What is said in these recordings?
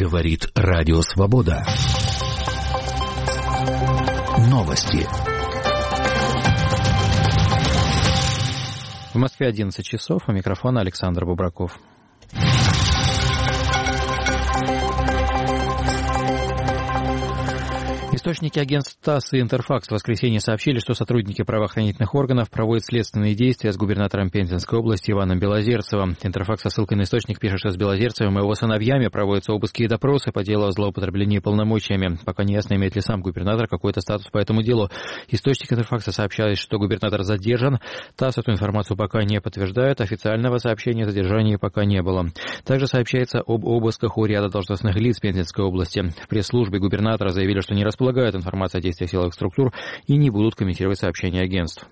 Говорит Радио Свобода. Новости. В Москве 11 часов. У микрофона Александр Бубраков. Источники агентств ТАСС и Интерфакс в воскресенье сообщили, что сотрудники правоохранительных органов проводят следственные действия с губернатором Пензенской области Иваном Белозерцевым. Интерфакс со ссылкой на источник пишет, что с Белозерцевым и его сыновьями проводятся обыски и допросы по делу о злоупотреблении полномочиями. Пока не ясно, имеет ли сам губернатор какой-то статус по этому делу. Источник Интерфакса сообщает, что губернатор задержан. ТАСС эту информацию пока не подтверждает. Официального сообщения о задержании пока не было. Также сообщается об обысках у ряда должностных лиц Пензенской области. В пресс-службе губернатора заявили, что не располагают информацией о действиях силовых структур и не будут комментировать сообщения агентств.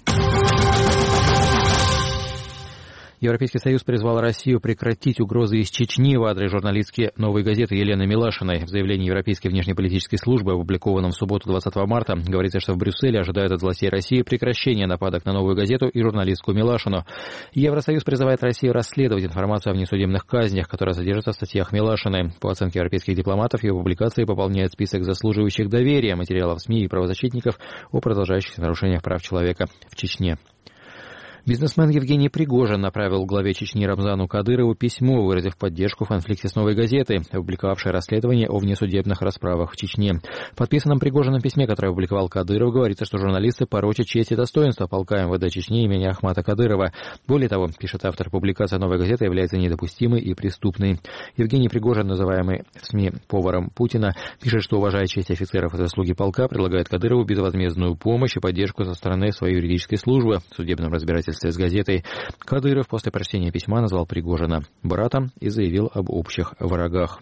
Европейский Союз призвал Россию прекратить угрозы из Чечни в адрес журналистки «Новой газеты» Елены Милашиной. В заявлении Европейской внешнеполитической службы, опубликованном в субботу 20 марта, говорится, что в Брюсселе ожидают от властей России прекращения нападок на «Новую газету» и журналистку Милашину. Евросоюз призывает Россию расследовать информацию о внесудебных казнях, которая содержится в статьях Милашиной. По оценке европейских дипломатов, ее публикации пополняют список заслуживающих доверия материалов СМИ и правозащитников о продолжающихся нарушениях прав человека в Чечне. Бизнесмен Евгений Пригожин направил главе Чечни Рамзану Кадырову письмо, выразив поддержку в конфликте с «Новой газетой», опубликовавшей расследование о внесудебных расправах в Чечне. В подписанном Пригожином письме, которое опубликовал Кадыров, говорится, что журналисты порочат честь и достоинство полка МВД Чечни имени Ахмата Кадырова. Более того, пишет автор, публикация «Новой газеты» является недопустимой и преступной. Евгений Пригожин, называемый в СМИ поваром Путина, пишет, что, уважая честь офицеров и заслуги полка, предлагает Кадырову безвозмездную помощь и поддержку со стороны своей юридической службы в судебном разбирательстве с газетой. Кадыров после прочтения письма назвал Пригожина братом и заявил об общих врагах.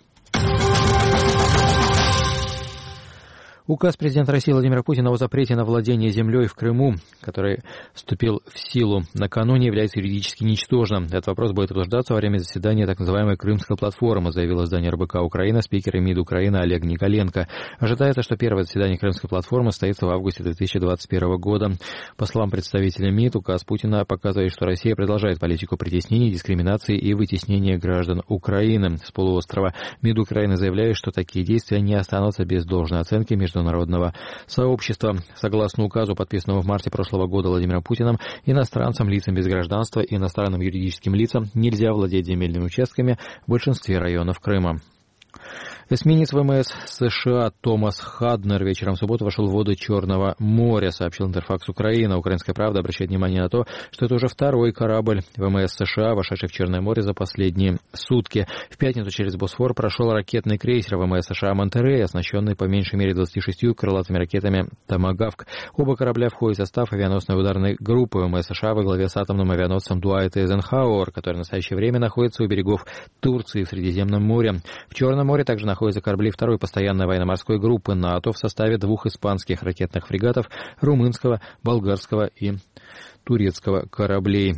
Указ президента России Владимира Путина о запрете на владение землей в Крыму, который вступил в силу накануне, является юридически ничтожным. Этот вопрос будет обсуждаться во время заседания так называемой Крымской платформы, заявил издание РБК «Украина» спикер МИД Украины Олег Николенко. Ожидается, что первое заседание Крымской платформы состоится в августе 2021 года. По словам представителя МИД, указ Путина показывает, что Россия продолжает политику притеснений, дискриминации и вытеснения граждан Украины с полуострова. МИД Украины заявляет, что такие действия не останутся без должной оценки международного сообщества. Согласно указу, подписанному в марте прошлого года Владимиром Путиным, иностранцам, лицам без гражданства и иностранным юридическим лицам нельзя владеть земельными участками в большинстве районов Крыма. Эсминец ВМС США Томас Хаднер вечером в субботу вошел в воды Черного моря, сообщил Интерфакс Украина. Украинская правда обращает внимание на то, что это уже второй корабль ВМС США, вошедший в Черное море за последние сутки. В пятницу через Босфор прошел ракетный крейсер ВМС США Монтерей, оснащенный по меньшей мере 26 крылатыми ракетами «Томагавк». Оба корабля входят в состав авианосной ударной группы ВМС США во главе с атомным авианосцем Дуайт Эйзенхауэр, который в настоящее время находится у берегов Турции в Средиземном море. В Черном море также находятся корабли второй постоянной военно-морской группы НАТО в составе двух испанских ракетных фрегатов, румынского, болгарского и турецкого кораблей.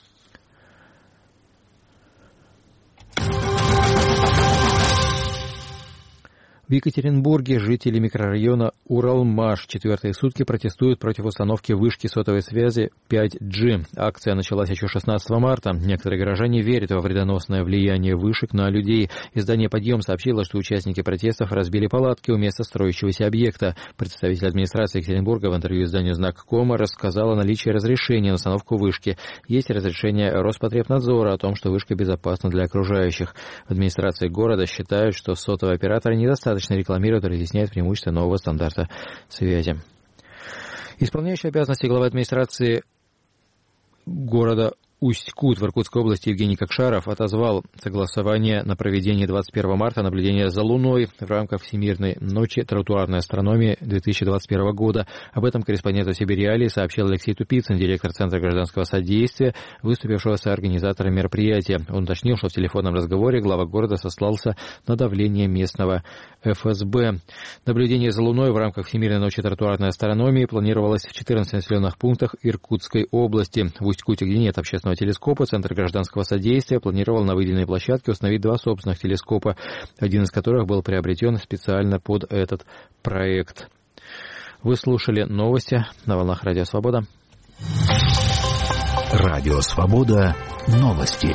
В Екатеринбурге жители микрорайона Уралмаш четвертые сутки протестуют против установки вышки сотовой связи 5G. Акция началась еще 16 марта. Некоторые горожане верят во вредоносное влияние вышек на людей. Издание «Подъем» сообщило, что участники протестов разбили палатки у места строящегося объекта. Представитель администрации Екатеринбурга в интервью изданию «Знак.ком» рассказал о наличии разрешения на установку вышки. Есть разрешение Роспотребнадзора о том, что вышка безопасна для окружающих. В администрации города считают, что сотовые операторы недостаточно рекламируют и разъясняют преимущества нового стандарта связи. Исполняющий обязанности главы администрации города Усть-Кут в Иркутской области Евгений Кокшаров отозвал согласование на проведение 21 марта наблюдения за Луной в рамках Всемирной ночи тротуарной астрономии 2021 года. Об этом корреспонденту Сибириалии сообщил Алексей Тупицын, директор Центра гражданского содействия, выступившего с организатором мероприятия. Он уточнил, что в телефонном разговоре глава города сослался на давление местного ФСБ. Наблюдение за Луной в рамках Всемирной ночи тротуарной астрономии планировалось в 14 населенных пунктах Иркутской области. В Усть-Куте, где нет общественного телескопа, Центр гражданского содействия планировал на выделенной площадке установить два собственных телескопа, один из которых был приобретен специально под этот проект. Вы слушали новости на волнах Радио Свобода. Радио Свобода. Новости.